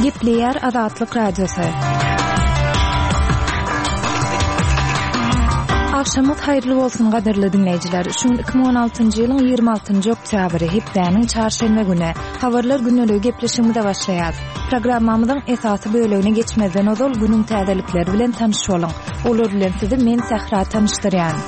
Gepleyer Azatlyk Radiosu. Akşamyz haýyrly bolsun gaderli dinleýijiler. Şu 2016-njy ýylyň 26-njy oktýabry hepdeniň çarşembe güni habarlar günlügi gepleşigimizde başlaýar. Programmamyzyň esasy bölegine geçmezden ozal günüň täzelikleri bilen tanış boluň. Olar bilen sizi men Sahra tanışdyrýan.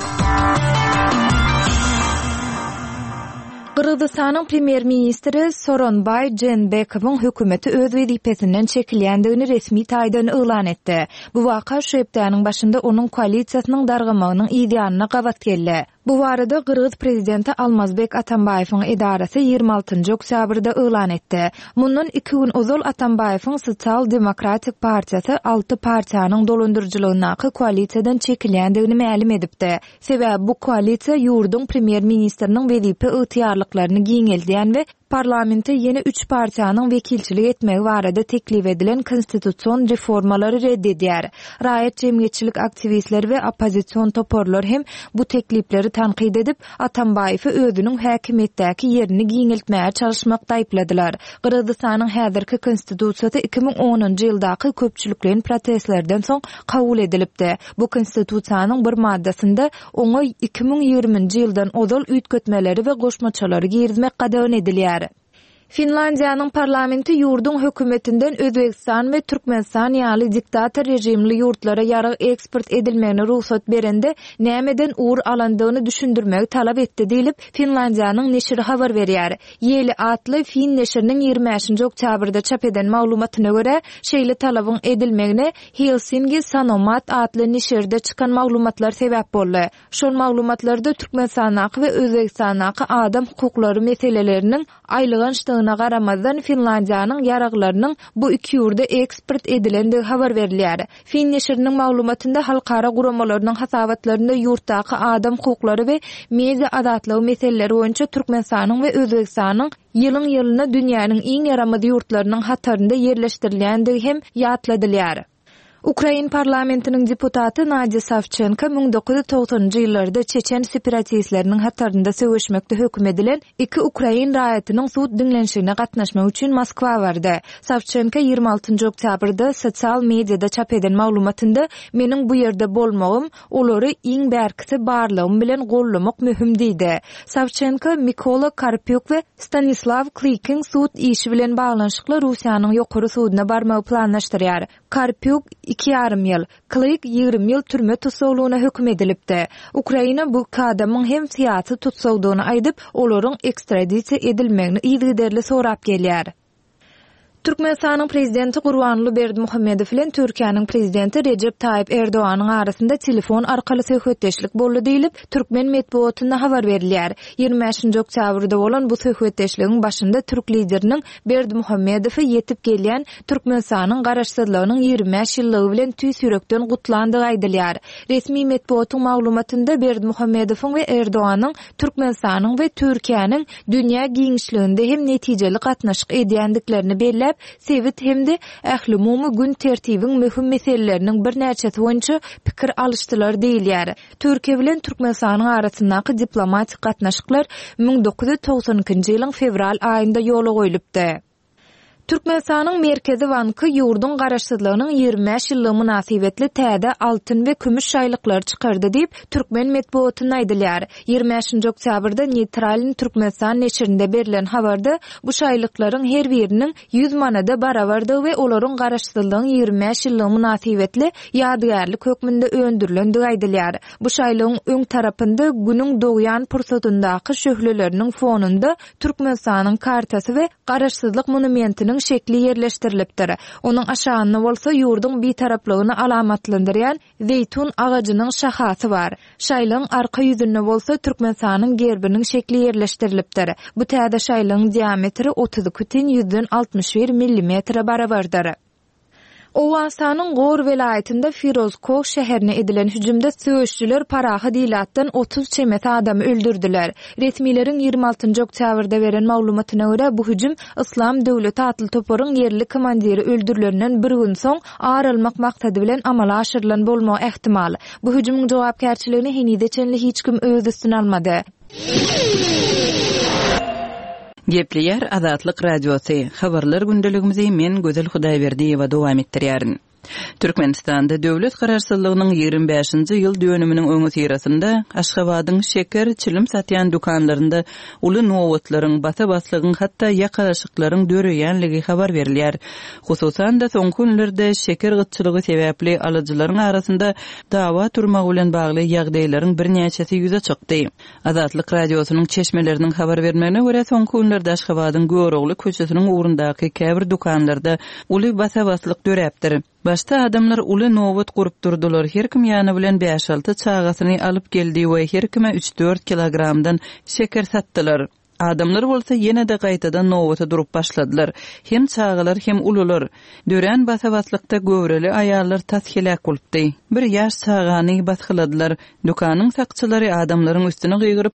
Kırgızstanyň premier ministri Soronbay Jeenbekowyň hökümeti öz wezipesinden çekilýändigini resmi taýdan elan etdi. Bu waka şu hepdeniň başynda onuň koalisiýasynyň dargamagynyň ýa-da gabat geldi. Bu barada Kırgız prezidenti Almazbek Atambayewiň edarasy 26-njy oktýabrda elan etdi. Mundan 2 gün ozal Atambayewiň Sosial Demokratik Partiýasy 6 partiýanyň dolandyrjylygyna koalisiýadan çekilýändigini ma'lum edipdi. Sebäbi bu koalisiýa ýurduň premier ministriniň wezipe ýetýärliklaryny giňeldiýän we parlamente ýene 3 partiýanyň wekilçilik etmegi barada teklif edilen konstitusiýon reformalary reddedýär. Raýat jemgyýetçilik aktivistleri we opozisiýon toporlar hem bu teklifleri tanqid edip Atambayewi özüniň häkimetdäki ýerini giňeltmäge çalışmakda aýpladylar. Kırgızstanyň häzirki konstitusiýasy 2010-njy ýyldaky köpçülikliň protestlerden soň kabul edilipdi. Bu konstitusiýanyň bir maddasynda oňa 2020-njy ýyldan ozal üýtgetmeleri we goşmaçalary girizmek gadagan edilýär. Finlandiýanyň parlamenti ýurduň hökümetinden Özbegistan we Türkmenistan ýaly diktator rejimli ýurtlara ýarag eksport edilmegine ruhsat berende nämeden uğur alandygyny düşündirmegi talap etdi diýilip Finlandiýanyň neşri habar berýär. Ýeli atly Fin neşriniň 25-nji oktýabrda çap eden maglumatyna görä, şeýle talabyň edilmegine Helsinki Sanomat atly neşrde çykan maglumatlar sebäp boldy. Şol maglumatlarda Türkmenistanaky we Özbegistanaky adam hukuklary meseleleriniň aýlygan garamazdan Finlandiýanyň ýaraglarynyň bu iki ýurda eksport edilendigi habar berilýär. Fin neşriniň maglumatynda halkara guramalarynyň hasabatlarynda ýurtdaky adam hukuklary we media azatlygy meseleleri boýunça Türkmenistanyň we Özbegistanyň ýylyň-ýylyna dünýäniň iň ýaramaz ýurtlarynyň hatarynda ýerleşdirilýändigi hem ýatladylýar. Ukrain parlamentiniň deputaty Nadya Savchenko 1990-njy ýyllarda Çeçen separatistleriniň hatarynda söwüşmekde hökm edilen 2 Ukrain raýatynyň suud dinlenşigine gatnaşmak üçin Moskwa bardy. Savchenko 26-njy oktýabrda sosial mediada çap eden maglumatynda meniň bu ýerde bolmagym olary iň bärkisi barlygym bilen gollamak möhüm diýdi. Savchenko Mikola Karpyuk we Stanislav Klikin suud işi bilen baglanşykly Russiýanyň ýokary suuduna barmagy planlaşdyrýar. Karpyuk 2,5 ýyl, Klik 20 ýyl türme tutsaglygyna hökm edilipdi. Ukraina bu adamyň hem syýasy tutsaglygyny aýdyp, olaryň ekstradisiýa edilmegini ýygyderli sorap gelýär. Türkmenistanyň prezidenti Gurbanly Berdimuhammedow bilen Türkiýanyň prezidenti Recep Tayyip Erdoğanyň arasynda telefon arkaly söhbetdeşlik boldy diýilip Türkmen medeniýetinde habar berilýär. 25-nji oktýabrda bolan bu söhbetdeşligiň başynda Türk lideriniň Berdimuhammedowy ýetip gelýän Türkmenistanyň garaşsyzlygynyň 25 ýyllygy bilen tüýs ýürekden gutlandygy aýdylýar. Resmi medeniýetiň maglumatynda Berdimuhammedowyň we Erdoğanyň Türkmenistanyň we Türkiýanyň dünýä giňişliginde hem netijeli gatnaşyk edýändiklerini belläp, sevit hemde ähli-mumy gün tertibiň möhüm meseleleriniň bir näçesi boýunça pikir alışdylar diýilýär. Türkiýe bilen Türkmenistanyň arasyndaky diplomatik gatnaşyklar 1992-nji ýylyň fevral aýynda ýola goýulypdy. Türkmenistanyň merkezi banky ýurduň garaşsyzlygynyň 25 ýyllygy münasibetli täze altyn we kümüş şaýlyklar çykardy diýip Türkmen medeniýetinde aýdylýar. 25-nji oktýabrda Neytralyn Türkmenistan neşrinde berilen habarda bu şaýlyklaryň her biriniň 100 manada barabardygy we olaryň garaşsyzlygynyň 25 ýyllygy münasibetli ýadygärlik hökmünde öndürilendigi aýdylýar. Bu şaýlygyň öň tarapynda günüň dogýan pursatyndaky şöhleleriniň fonunda Türkmenistanyň kartasy we garaşsyzlyk monumentiniň şekli yerleşdirilipdir. Onuň aşagyna bolsa ýurduň bir taraplygyny alamatlandyrýan zeytun ağacynyň şahasy bar. Şaýlygyň arka ýüzünde bolsa Türkmenistanyň gerbiniň şekli yerleşdirilipdir. Bu täze şaýlygyň diametri 32,61 mm barabardyr. Owastanyň Gor welaýatynda Firozkow şäherine edilen hüjümde söýüşçüler parahy diýilatdan 30 çemet adamy öldürdüler. Resmiýetiň 26-njy oktýabrda beren maglumatyna görä bu hüjüm Islam döwleti atly toporyň yerli komandiri öldürilenden bir gün soň aralmak maksady bilen amala aşyrylan bolmagy ähtimal. Bu hüjümyň jogapkärçiligini henide çenli hiç kim öz üstüne almady. Gepleyer Azatlyk Radiosu. Habarlar gündeligimizi men Gözel Hudaýberdiýewa dowam etdirýärin. Türkmenistanda döwlet garaşsyzlygynyň 25-nji ýyl dönüminiň öňü sirasynda Aşgabatyň şeker çilim satýan dukanlarynda uly nowatlaryň bata-baslygyň hatda ýakalaşyklaryň döreýänligi habar berilýär. Hususan da soňky günlerde şeker gytçylygy sebäpli alyjylaryň arasynda dawa turmagy bilen bagly ýagdaýlaryň birnäçesi ýüze çykdy. Azatlyk radiosynyň çeşmeleriniň habar bermegine görä soňky günlerde Aşgabatyň Göwrogly köçesiniň ugrundaky käbir dukanlarda uly bata-baslyk döräpdir. Başta adamlar uly nowat gurup durdular. Her kim ýany bilen 5-6 çagasyny alyp geldi we her kime 3-4 kilogramdan şeker satdylar. Adamlar bolsa ýene-de gaýtadan nowata durup başladylar. Hem çagalar hem ulular. Dören basa-baslykda göwreli aýallar taskelek bolupdy. Bir ýaş çagany basgyladylar. Dukanyň sakçylary adamlaryň üstüne gyýgyryp